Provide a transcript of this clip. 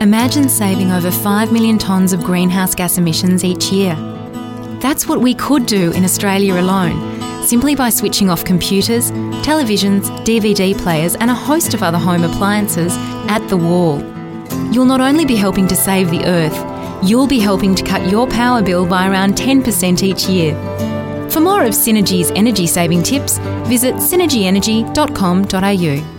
Imagine saving over 5 million tonnes of greenhouse gas emissions each year. That's what we could do in Australia alone, simply by switching off computers, televisions, DVD players and a host of other home appliances at the wall. You'll not only be helping to save the earth, you'll be helping to cut your power bill by around 10% each year. For more of Synergy's energy saving tips, visit synergyenergy.com.au.